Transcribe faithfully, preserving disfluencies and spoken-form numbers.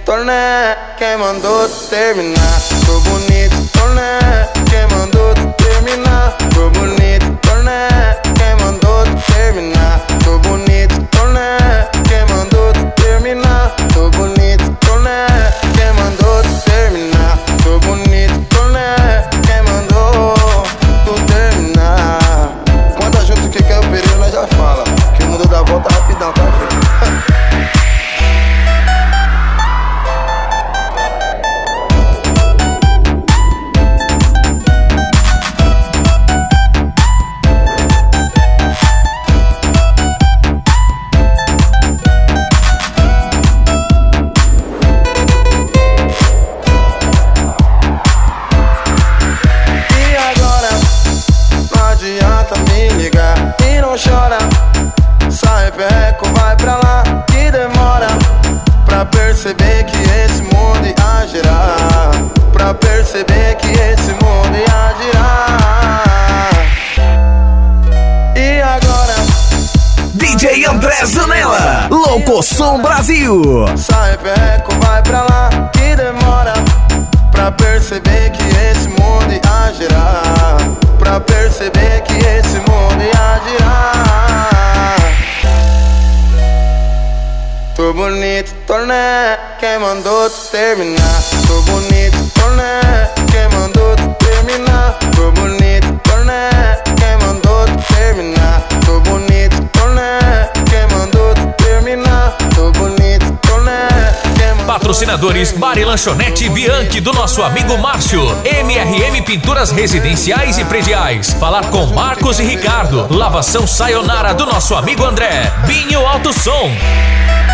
torné, quem mandou tu terminar? Tô bonito, torné, quem mandou tu terminar? Tô bonito, torné, quem mandou tu terminar? Tô bonito, torné, quem mandou tu terminar? Tô bonito, torné, quem mandou tu terminar? Tô bonito, torné, quem mandou tu terminar? Quando junto que quer o período nós já fala, que o mundo dá volta rapidão, tá vendo? Chora, sai perreco, vai pra lá, que demora pra perceber que esse mundo ia girar, pra perceber que esse mundo ia girar. E agora? D J André Zanella, Louco Som Brasil. Sai perreco, vai pra lá, que demora pra perceber que esse mundo ia girar, pra perceber que esse mundo ia girar. Tô bonito, torné, quem mandou tu terminar? Tô bonito, torné, quem mandou tu terminar? Tô bonito, torné, quem mandou tu terminar? Tô bonito, torné, quem mandou tu terminar? Tô bonito, torné, quem mandou. Patrocinadores Bar e Lanchonete Bianchi do nosso amigo Márcio, M R M Pinturas Residenciais e Prediais, falar com Marcos e Ricardo, Lavação Sayonara do nosso amigo André, Binho Alto Som.